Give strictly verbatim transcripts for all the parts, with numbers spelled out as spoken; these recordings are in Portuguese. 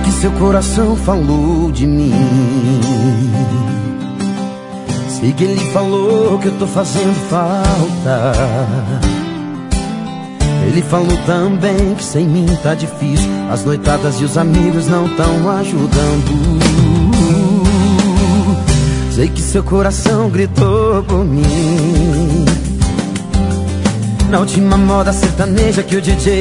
que seu coração falou de mim. Sei que ele falou que eu tô fazendo falta. Ele falou também que sem mim tá difícil. As noitadas e os amigos não tão ajudando. Sei que seu coração gritou por mim na última moda sertaneja que o D J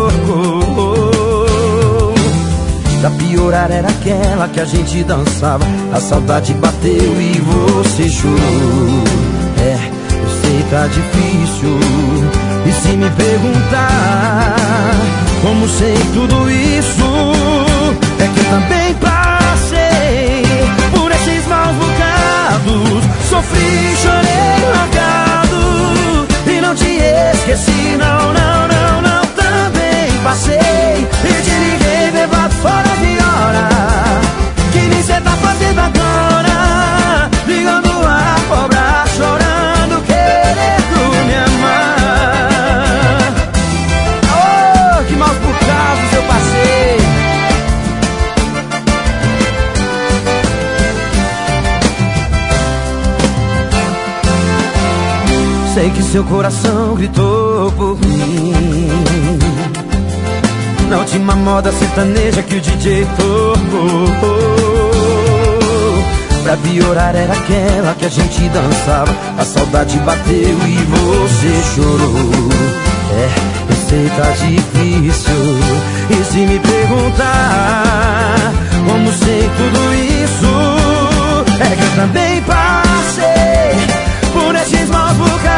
tocou. Pra piorar era aquela que a gente dançava. A saudade bateu e você chorou. É, eu sei tá difícil. E se me perguntar como sei tudo isso, é que eu também passei por esses maus bocados. Sofri, chorei, largado e não te esqueci, não, não, não, não. Também passei e te liguei bebado fora de hora. Que nem cê tá fazendo agora, ligando a cobrar, chorando, querendo me amar. Oh, que maus bocados eu passei. Sei que seu coração gritou por mim na última moda sertaneja que o D J tocou. Pra piorar era aquela que a gente dançava. A saudade bateu e você chorou. É, eu sei tá difícil. E se me perguntar como sei tudo isso, é que eu também passei por esses maus bocados.